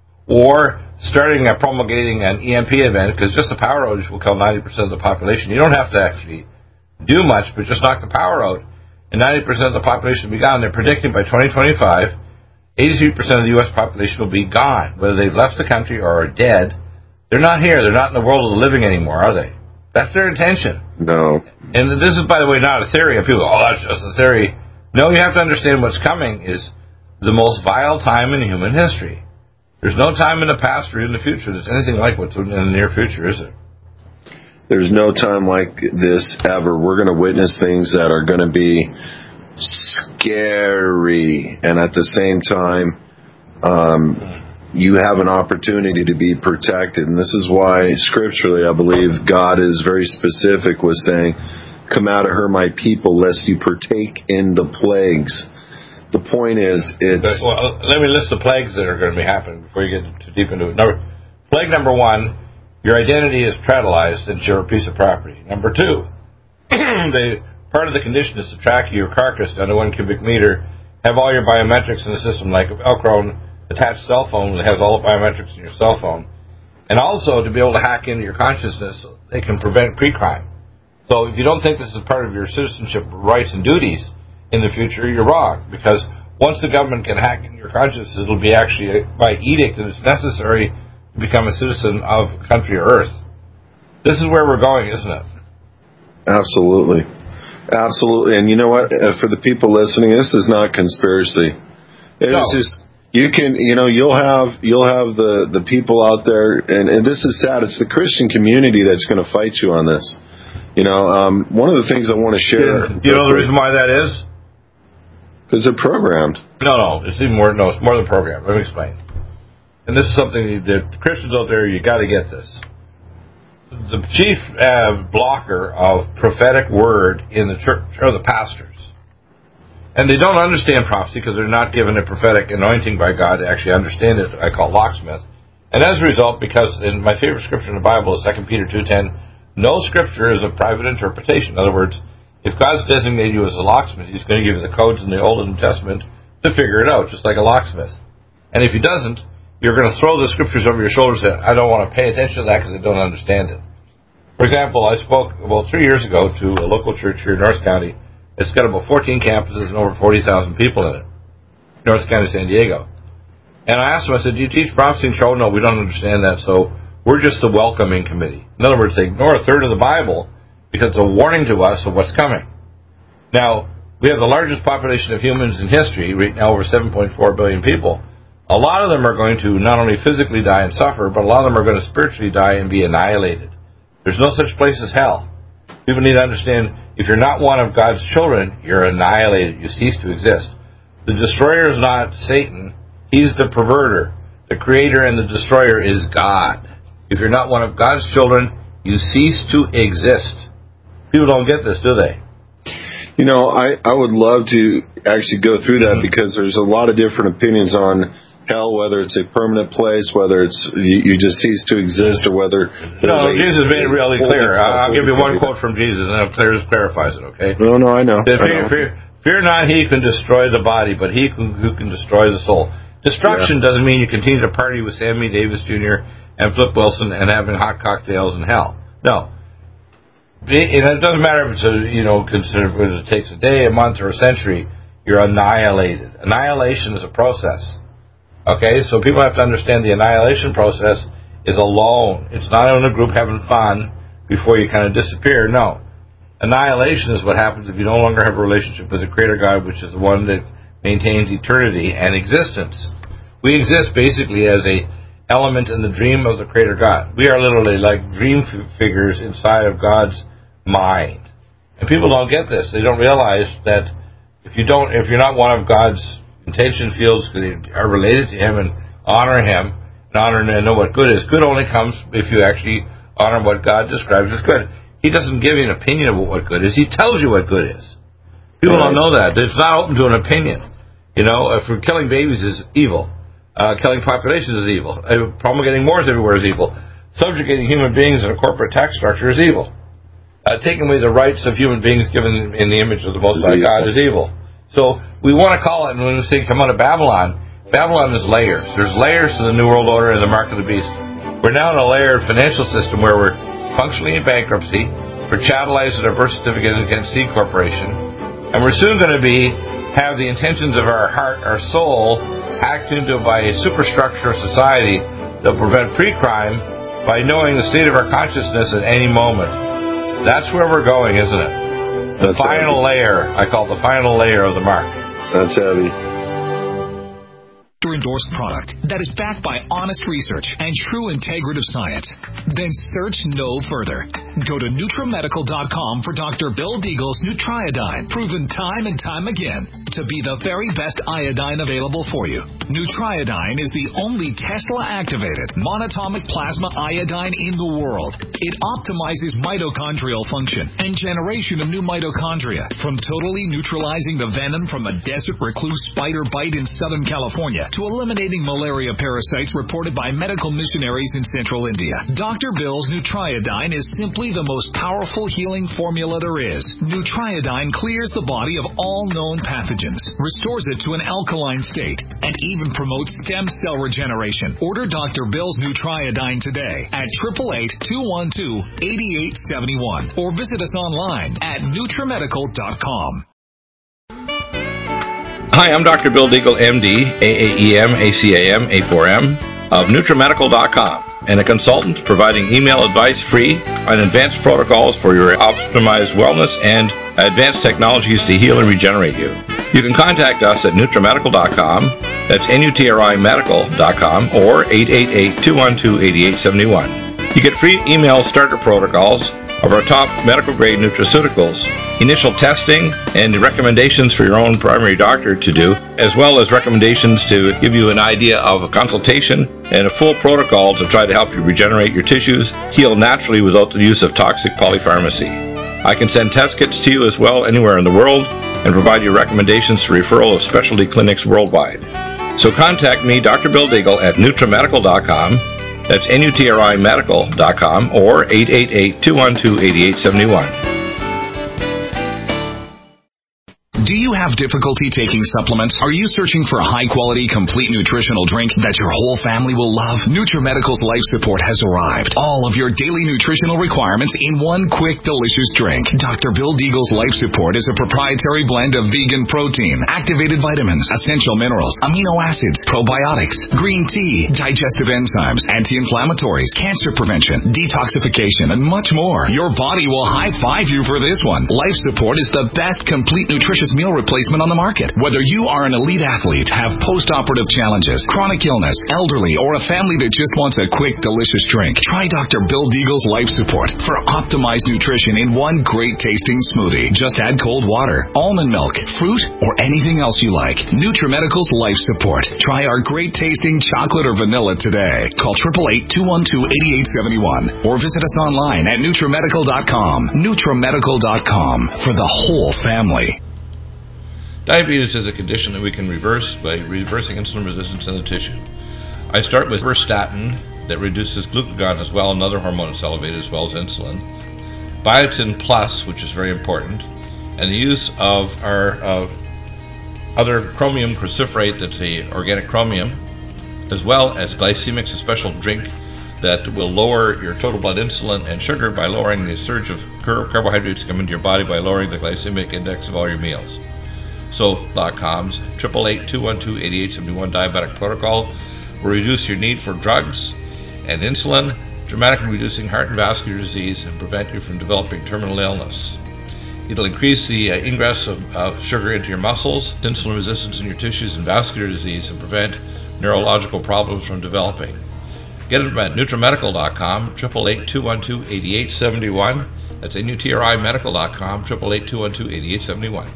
or starting a promulgating an E M P event, because just a power outage will kill ninety percent of the population. You don't have to actually do much, but just knock the power out, and ninety percent of the population will be gone. They're predicting by twenty twenty-five, eighty-three percent of the U S population will be gone, whether they've left the country or are dead. They're not here. They're not in the world of the living anymore, are they? That's their intention. No. And this is, by the way, not a theory. And people, oh, that's just a theory. No, you have to understand what's coming is the most vile time in human history. There's no time in the past or in the future that's anything like what's in the near future, is it? There's no time like this ever. We're going to witness things that are going to be scary, and at the same time, um, you have an opportunity to be protected. And this is why, scripturally, I believe God is very specific with saying, "Come out of her, my people, lest you partake in the plagues." The point is, it's... Well, let me list the plagues that are going to be happening before you get too deep into it. Number, plague number one, your identity is tratalized and you're a piece of property. Number two, they, part of the condition is to track your carcass down to one cubic meter, have all your biometrics in the system, like a Velcro attached cell phone that has all the biometrics in your cell phone, and also to be able to hack into your consciousness so they can prevent pre-crime. So if you don't think this is part of your citizenship rights and duties in the future, you're wrong, because once the government can hack into your consciousness, it'll be actually by edict that it's necessary to become a citizen of country or earth. This is where we're going, isn't it? Absolutely. Absolutely. And you know what? For the people listening, this is not conspiracy. It's no. just... You can, you know, you'll have you'll have the, the people out there, and, and this is sad. It's the Christian community that's going to fight you on this. You know, um, one of the things I want to share. Do you know the reason why that is? Because they're programmed. No, no, it's even more. No, it's more than programmed. Let me explain. And this is something that Christians out there, you got to get this. The chief uh, blocker of prophetic word in the church are the pastors, and they don't understand prophecy because they're not given a prophetic anointing by God to actually understand it. I call locksmith, and as a result, because in my favorite scripture in the Bible is Second Peter two ten, no scripture is a private interpretation. In other words, if God's designated you as a locksmith, He's going to give you the codes in the Old and New Testament to figure it out, just like a locksmith. And if He doesn't, you're going to throw the scriptures over your shoulders and say, I don't want to pay attention to that because I don't understand it. For example, I spoke, well, three years ago to a local church here in North County. It's got about fourteen campuses and over forty thousand people in it, North County, San Diego. And I asked them, I said, do you teach prophecy and show? No, we don't understand that, so we're just the welcoming committee. In other words, they ignore a third of the Bible because it's a warning to us of what's coming. Now, we have the largest population of humans in history, right now over seven point four billion people. A lot of them are going to not only physically die and suffer, but a lot of them are going to spiritually die and be annihilated. There's no such place as hell. People need to understand, if you're not one of God's children, you're annihilated. You cease to exist. The destroyer is not Satan. He's the perverter. The creator and the destroyer is God. If you're not one of God's children, you cease to exist. People don't get this, do they? You know, I, I would love to actually go through that because there's a lot of different opinions on hell, whether it's a permanent place, whether it's you, you just cease to exist, or whether... No, a, Jesus made it really clear. I'll give you one quote from Jesus, and it clears, clarifies it, okay? No, no, I know. Fear, I know. Fear, fear not he who can destroy the body, but he who, who can destroy the soul. Destruction yeah. doesn't mean you continue to party with Sammy Davis Junior and Flip Wilson and having hot cocktails in hell. No. It doesn't matter if it's a, you know, consider whether it takes a day, a month, or a century. You're annihilated. Annihilation is a process. Okay, so people have to understand the annihilation process is alone. It's not in a group having fun before you kind of disappear. No. Annihilation is what happens if you no longer have a relationship with the Creator God, which is the one that maintains eternity and existence. We exist basically as a element in the dream of the Creator God. We are literally like dream f- figures inside of God's mind. And people don't get this. They don't realize that if you don't, if you're not one of God's intention fields that are related to Him and honor Him and honor and know what good is, good only comes if you actually honor what God describes as good. He doesn't give you an opinion about what good is. He tells you what good is. People don't know that. It's not open to an opinion. You know, if we're killing babies is evil. Uh, killing populations is evil. Uh, promulgating wars everywhere is evil. Subjugating human beings in a corporate tax structure is evil. Uh, taking away the rights of human beings given in the image of the Most High God is evil. So we want to call it, and when we say come out of Babylon, Babylon is layers. There's layers to the New World Order and the mark of the beast. We're now in a layered financial system where we're functionally in bankruptcy. We're chattelized at our birth certificate against Seed Corporation. And we're soon going to be have the intentions of our heart, our soul, hacked into by a superstructure of society that will prevent pre-crime by knowing the state of our consciousness at any moment. That's where we're going, isn't it? The That's final heavy. layer, I call it the final layer of the mark. That's heavy. Endorsed product that is backed by honest research and true integrative science. Then search no further. Go to Nutramedical dot com for Doctor Bill Deagle's Nutriodine, proven time and time again to be the very best iodine available for you. Nutriodine is the only Tesla-activated monatomic plasma iodine in the world. It optimizes mitochondrial function and generation of new mitochondria, from totally neutralizing the venom from a desert recluse spider bite in Southern California to eliminating malaria parasites reported by medical missionaries in central India. Doctor Bill's Nutriodine is simply the most powerful healing formula there is. Nutriodine clears the body of all known pathogens, restores it to an alkaline state, and even promotes stem cell regeneration. Order Doctor Bill's Nutriodine today at eight eight eight, two one two, eight eight seven one or visit us online at Nutramedical dot com. Hi, I'm Doctor Bill Deagle, M D, A A E M, A C A M, A four M, of Nutramedical dot com, and a consultant providing email advice free on advanced protocols for your optimized wellness and advanced technologies to heal and regenerate you. You can contact us at Nutramedical dot com, that's N U T R I medical dot com, or eight eight eight, two one two, eight eight seven one. You get free email starter protocols of our top medical-grade nutraceuticals, initial testing, and recommendations for your own primary doctor to do, as well as recommendations to give you an idea of a consultation and a full protocol to try to help you regenerate your tissues, heal naturally without the use of toxic polypharmacy. I can send test kits to you as well anywhere in the world and provide you recommendations to referral of specialty clinics worldwide. So contact me, Doctor Bill Deagle, at NutriMedical dot com. That's N U T R I medical dot com or eight eight eight, two one two, eight eight seven one. Do you have difficulty taking supplements? Are you searching for a high-quality, complete nutritional drink that your whole family will love? NutriMedical's Life Support has arrived. All of your daily nutritional requirements in one quick, delicious drink. Doctor Bill Deagle's Life Support is a proprietary blend of vegan protein, activated vitamins, essential minerals, amino acids, probiotics, green tea, digestive enzymes, anti-inflammatories, cancer prevention, detoxification, and much more. Your body will high-five you for this one. Life Support is the best complete nutritious meal replacement on the market. Whether you are an elite athlete, have post-operative challenges, chronic illness, elderly, or a family that just wants a quick, delicious drink, try Doctor Bill Deagle's Life Support for optimized nutrition in one great-tasting smoothie. Just add cold water, almond milk, fruit, or anything else you like. NutriMedical's Life Support. Try our great-tasting chocolate or vanilla today. Call eight eight eight, two one two, eight eight seven one or visit us online at NutriMedical dot com. NutriMedical dot com for the whole family. Diabetes is a condition that we can reverse by reversing insulin resistance in the tissue. I start with Statin that reduces glucagon as well, another hormone that's elevated as well as insulin. Biotin Plus, which is very important, and the use of our uh, other chromium cruciferate, that's the organic chromium, as well as Glycemics, a special drink that will lower your total blood insulin and sugar by lowering the surge of carbohydrates come into your body by lowering the glycemic index of all your meals. So, .com's eight eight eight, two one two, eight eight seven one diabetic protocol will reduce your need for drugs and insulin, dramatically reducing heart and vascular disease and prevent you from developing terminal illness. It'll increase the uh, ingress of uh, sugar into your muscles, insulin resistance in your tissues, and vascular disease, and prevent neurological problems from developing. Get it at NutriMedical dot com, eight eight eight, two one two, eight eight seven one. That's N U T R I medical dot com, eight eight eight, two one two, eight eight seven one.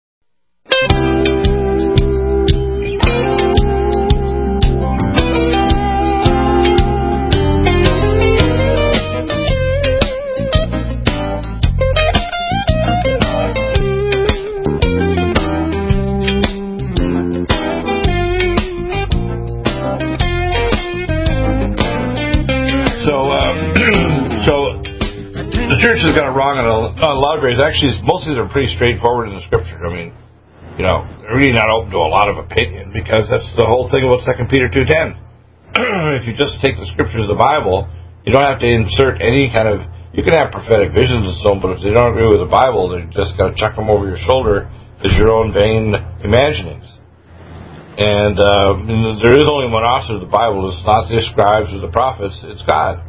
The church has got it wrong on a, on a lot of areas. Actually, most of them are pretty straightforward in the scripture. I mean, you know, they're really not open to a lot of opinion because that's the whole thing about Second Peter two ten. If you just take the scriptures of the Bible, you don't have to insert any kind of. You can have prophetic visions and so on, but if they don't agree with the Bible, they're just got to chuck them over your shoulder as your own vain imaginings. And uh, there is only one author of the Bible. It's not the scribes or the prophets. It's God.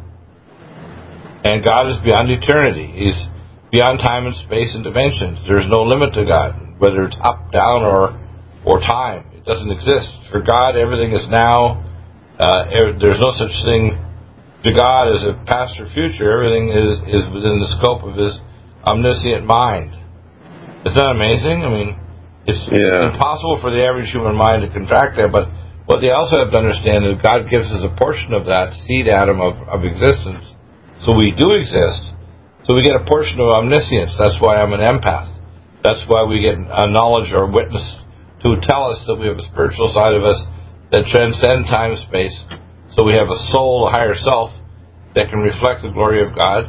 And God is beyond eternity. He's beyond time and space and dimensions. There's no limit to God, whether it's up, down, or or time. It doesn't exist. For God, everything is now. Uh, there's no such thing to God as a past or future. Everything is, is within the scope of His omniscient mind. Isn't that amazing? I mean, it's, yeah. it's impossible for the average human mind to contract that, but what they also have to understand is God gives us a portion of that seed atom of, of existence. So we do exist. So we get a portion of omniscience. That's why I'm an empath. That's why we get a knowledge or a witness to tell us that we have a spiritual side of us that transcends time and space. So we have a soul, a higher self, that can reflect the glory of God.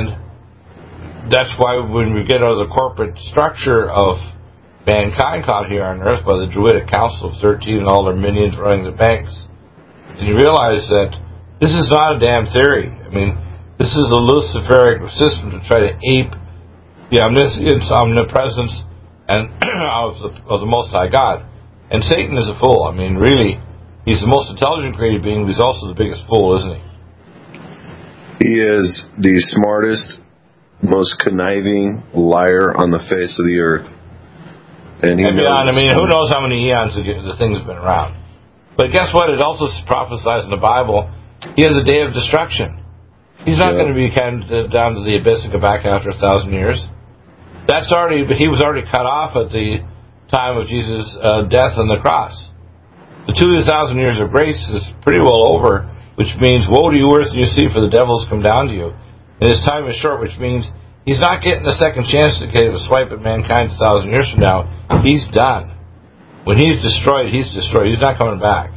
And that's why when we get out of the corporate structure of mankind caught here on earth by the Druidic Council of thirteen and all their minions running the banks, and you realize that this is not a damn theory. I mean, this is a Luciferic system to try to ape the omniscience, omnipresence, and of the, of the Most High God. And Satan is a fool. I mean, really, he's the most intelligent created being, but he's also the biggest fool, isn't he? He is the smartest, most conniving liar on the face of the earth. And, he and beyond, I mean, who knows how many eons the thing's been around. But guess what? It also prophesies in the Bible, he has a day of destruction. He's not Yeah. going to be kind of down to the abyss and go back after a thousand years. That's already, he was already cut off at the time of Jesus' uh, death on the cross. The two thousand years of grace is pretty well over, which means, woe to you, earth, and you see, for the devils come down to you. And his time is short, which means he's not getting a second chance to get a swipe at mankind a thousand years from now. He's done. When he's destroyed, he's destroyed. He's not coming back.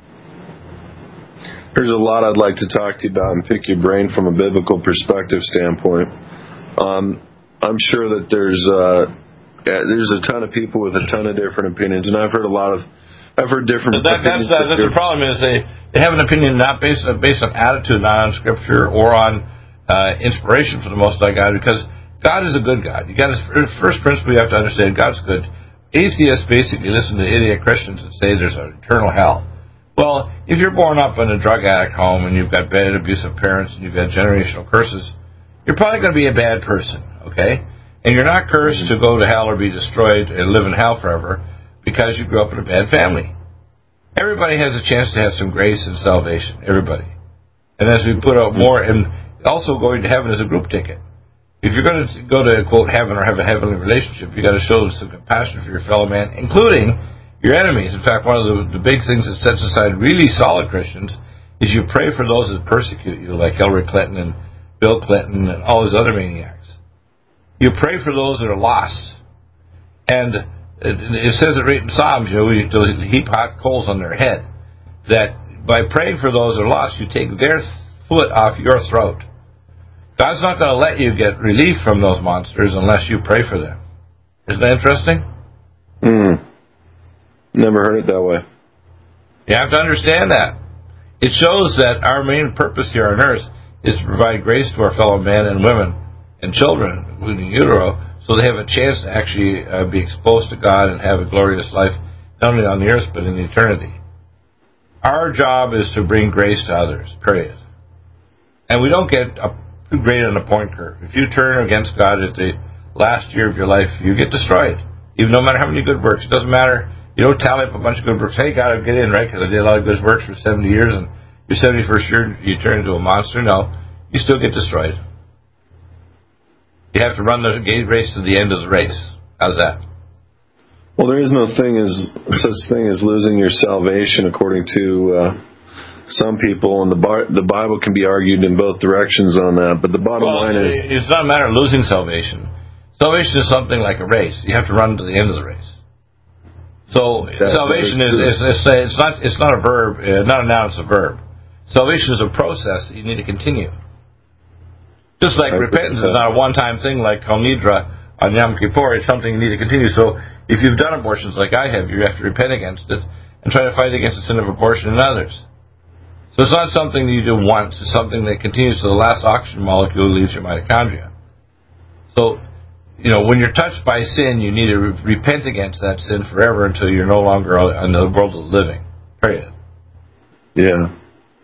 There's a lot I'd like to talk to you about and pick your brain from a biblical perspective standpoint. Um, I'm sure that there's uh, there's a ton of people with a ton of different opinions, and I've heard a lot of I've heard different. That, that's uh, that's the problem is they, they have an opinion not based uh, based on attitude, not on scripture or on uh, inspiration for the Most High God, because God is a good God. You got to first principle you have to understand God's good. Atheists basically listen to idiot Christians and say there's an eternal hell. Well, if you're born up in a drug addict home and you've got bad abusive parents and you've got generational curses, you're probably going to be a bad person, okay? And you're not cursed to go to hell or be destroyed and live in hell forever because you grew up in a bad family. Everybody has a chance to have some grace and salvation. Everybody. And as we put out more, and also going to heaven is a group ticket. If you're going to go to, quote, heaven or have a heavenly relationship, you've got to show some compassion for your fellow man, including your enemies. In fact, one of the, the big things that sets aside really solid Christians is you pray for those that persecute you, like Hillary Clinton and Bill Clinton and all these other maniacs. You pray for those that are lost. And it, it says it right in Psalms, you know, we heap hot coals on their head, that by praying for those that are lost, you take their foot off your throat. God's not going to let you get relief from those monsters unless you pray for them. Isn't that interesting? Hmm. Never heard it that way. You have to understand that. It shows that our main purpose here on earth is to provide grace to our fellow men and women and children, including utero, so they have a chance to actually uh, be exposed to God and have a glorious life, not only on the earth, but in eternity. Our job is to bring grace to others, period. And we don't get a, too great on the point curve. If you turn against God at the last year of your life, you get destroyed. Even no matter how many good works. It doesn't matter. You don't tally up a bunch of good works. Hey, God, I'll get in, right, because I did a lot of good works for seventy years, and your seventy-first year, you turn into a monster. No, you still get destroyed. You have to run the race to the end of the race. How's that? Well, there is no thing as such thing as losing your salvation, according to uh, some people, and the bar, the Bible can be argued in both directions on that. But the bottom well, line is, it's not a matter of losing salvation. Salvation is something like a race. You have to run to the end of the race. So that, salvation that is, is, is, is it's not it's not a verb, uh, not a noun, it's a verb. Salvation is a process that you need to continue. Just like I repentance is not a one-time thing like Kol Nidra on Yom Kippur, it's something you need to continue. So if you've done abortions like I have, you have to repent against it and try to fight against the sin of abortion in others. So it's not something that you do once, it's something that continues to the last oxygen molecule leaves your mitochondria. So, you know, when you're touched by sin, you need to re- repent against that sin forever until you're no longer in the world of the living. Period. Yeah.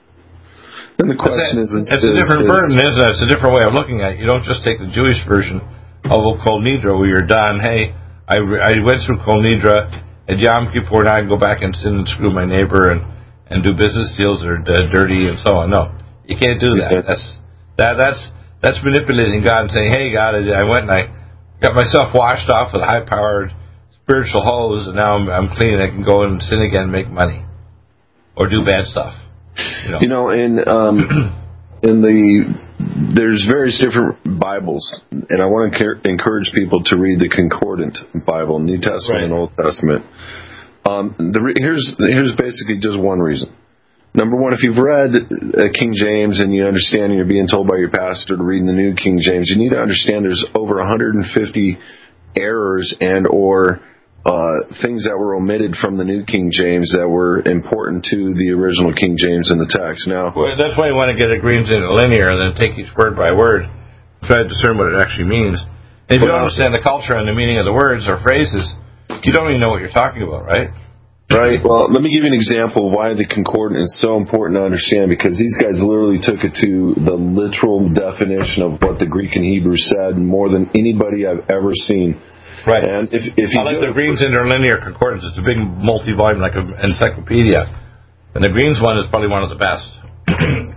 And the question that, is, is... It's a different is, burden, isn't it? It's a different way of looking at it. You don't just take the Jewish version of Kol Nidra where you're done. Hey, I, I went through Kol Nidra at Yom Kippur, now I can go back and sin and screw my neighbor and, and do business deals that are uh, dirty and so on. No, you can't do that. That's that that's that's manipulating God and saying, hey, God, I, I went and I got myself washed off with a high-powered spiritual hose, and now I'm, I'm clean. I can go and sin again and make money or do bad stuff. You know, you know in um, in the there's various different Bibles, and I want to encourage people to read the Concordant Bible, New Testament right. and Old Testament. Um, the, here's here's basically just one reason. Number one, if you've read uh, King James and you understand and you're being told by your pastor to read the New King James, you need to understand there's over one hundred fifty errors and or uh, things that were omitted from the New King James that were important to the original King James in the text. Now, well, that's why you want to get a Greens into linear and then take each word by word, try to discern what it actually means. And if you don't understand the culture and the meaning of the words or phrases, you don't even know what you're talking about, right? Right. Well, let me give you an example of why the Concordant is so important to understand, because these guys literally took it to the literal definition of what the Greek and Hebrew said more than anybody I've ever seen. Right. And if, if you I like the Greens Interlinear Concordance. It's a big multi-volume, like an encyclopedia. And the Greens one is probably one of the best.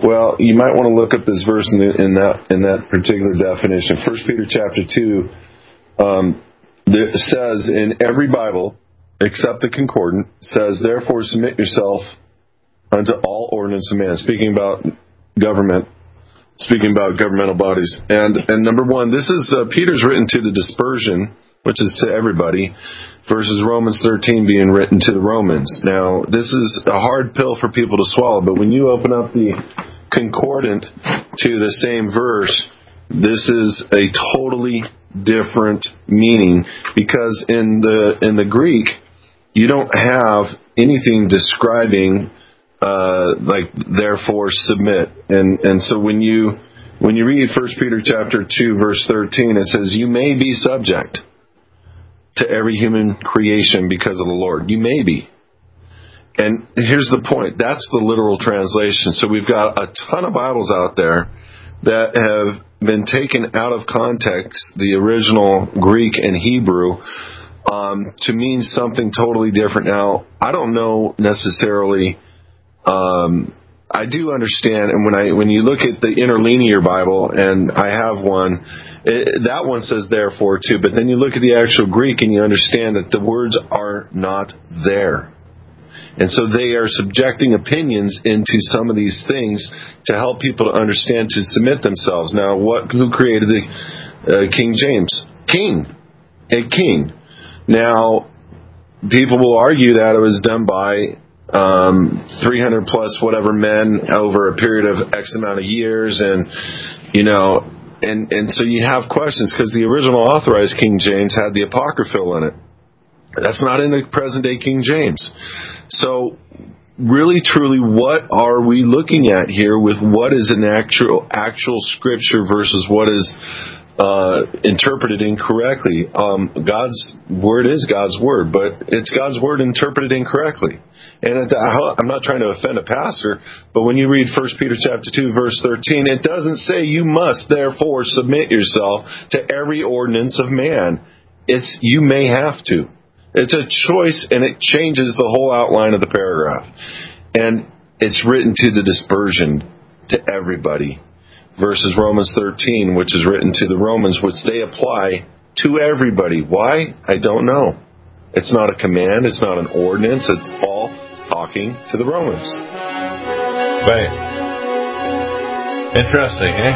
Well, you might want to look up this verse in, the, in that in that particular definition. First Peter chapter two um, there says in every Bible, except the Concordant, says, "Therefore submit yourself unto all ordinance of man." Speaking about government, speaking about governmental bodies. And and number one, this is uh, Peter's written to the dispersion, which is to everybody, versus Romans thirteen being written to the Romans. Now, this is a hard pill for people to swallow, but when you open up the Concordant to the same verse, this is a totally different meaning, because in the in the Greek, you don't have anything describing uh, like therefore submit, and and so when you when you read First Peter chapter two verse thirteen, it says you may be subject to every human creation because of the Lord. You may be. And here's the point. That's the literal translation. So we've got a ton of Bibles out there that have been taken out of context, the original Greek and Hebrew, um, to mean something totally different. Now, I don't know necessarily... Um, I do understand, and when I when you look at the interlinear Bible, and I have one, it, that one says therefore too, but then you look at the actual Greek and you understand that the words are not there. And so they are subjecting opinions into some of these things to help people to understand, to submit themselves. Now, what? Who created the uh, King James? King. A king. Now, people will argue that it was done by um, three hundred plus whatever men over a period of X amount of years, and, you know, and, and so you have questions, because the original authorized King James had the Apocryphal in it. That's not in the present-day King James. So, really, truly, what are we looking at here with what is an actual actual scripture versus what is uh, interpreted incorrectly? Um, God's word is God's word, but it's God's word interpreted incorrectly. And it, I'm not trying to offend a pastor, but when you read First Peter chapter two, verse thirteen, it doesn't say you must therefore submit yourself to every ordinance of man. It's you may have to. It's a choice, and it changes the whole outline of the paragraph. And it's written to the dispersion, to everybody, versus Romans thirteen, which is written to the Romans, which they apply to everybody. Why? I don't know. It's not a command. It's not an ordinance. It's all talking to the Romans. Right. Interesting, eh?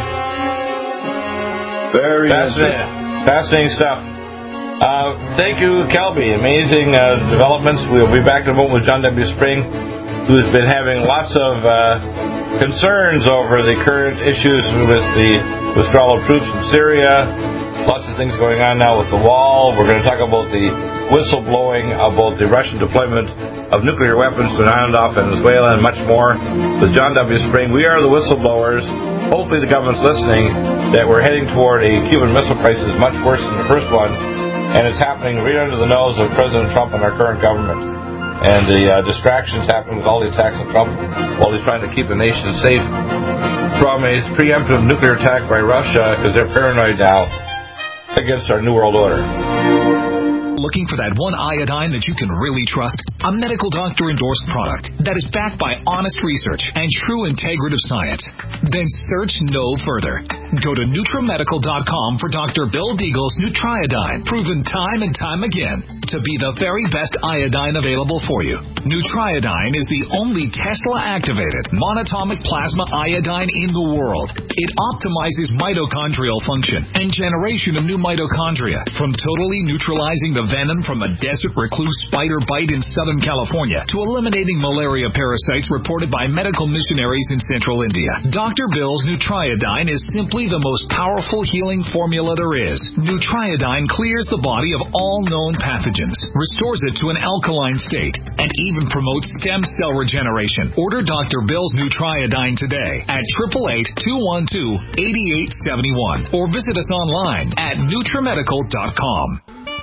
Very fascinating. interesting. Fascinating stuff. Uh, thank you, Kelby. Amazing uh, developments. We'll be back in a moment with John W. Spring, who's been having lots of uh, concerns over the current issues with the withdrawal of troops from Syria. Lots of things going on now with the wall. We're going to talk about the whistleblowing about the Russian deployment of nuclear weapons to an island off Venezuela, and much more with John W. Spring. We are the whistleblowers. Hopefully the government's listening that we're heading toward a Cuban Missile Crisis much worse than the first one. And it's happening right under the nose of President Trump and our current government. And the uh, distractions happening with all the attacks on Trump while he's trying to keep the nation safe from a preemptive nuclear attack by Russia, because they're paranoid now against our New World Order. Looking for that one iodine that you can really trust? A medical doctor endorsed product that is backed by honest research and true integrative science? Then search no further. Go to NutriMedical dot com for Doctor Bill Deagle's Nutriodine, proven time and time again to be the very best iodine available for you. Nutriodine is the only Tesla-activated monatomic plasma iodine in the world. It optimizes mitochondrial function and generation of new mitochondria, from totally neutralizing the venom from a desert recluse spider bite in Southern California to eliminating malaria parasites reported by medical missionaries in central India. Doctor Bill's Nutriodine is simply the most powerful healing formula there is. Nutriodine clears the body of all known pathogens, restores it to an alkaline state, and even promotes stem cell regeneration. Order Doctor Bill's Nutriodine today at eight eight eight, two one two, eight eight seven one or visit us online at NutriMedical dot com.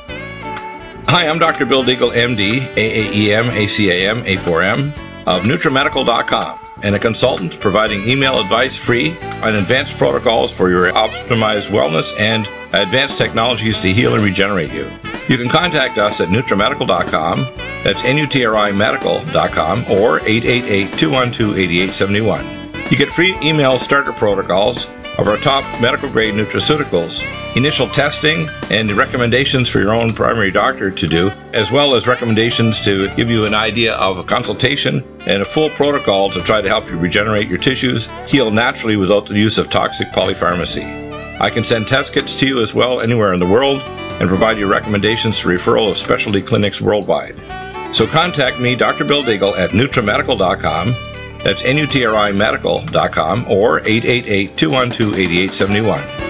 Hi, I'm Doctor Bill Deagle, M D, A A E M, A C A M, A four M, of NutriMedical dot com, and a consultant providing email advice free on advanced protocols for your optimized wellness and advanced technologies to heal and regenerate you. You can contact us at NutriMedical dot com, that's N U T R I Medical dot com, or eight eight eight, two one two, eight eight seven one. You get free email starter protocols of our top medical-grade nutraceuticals, initial testing, and recommendations for your own primary doctor to do, as well as recommendations to give you an idea of a consultation and a full protocol to try to help you regenerate your tissues, heal naturally without the use of toxic polypharmacy. I can send test kits to you as well anywhere in the world and provide you recommendations to referral of specialty clinics worldwide. So contact me, Doctor Bill Deagle, at nutrimedical dot com. That's N U T R I medical dot com or eight eight eight, two one two, eight eight seven one.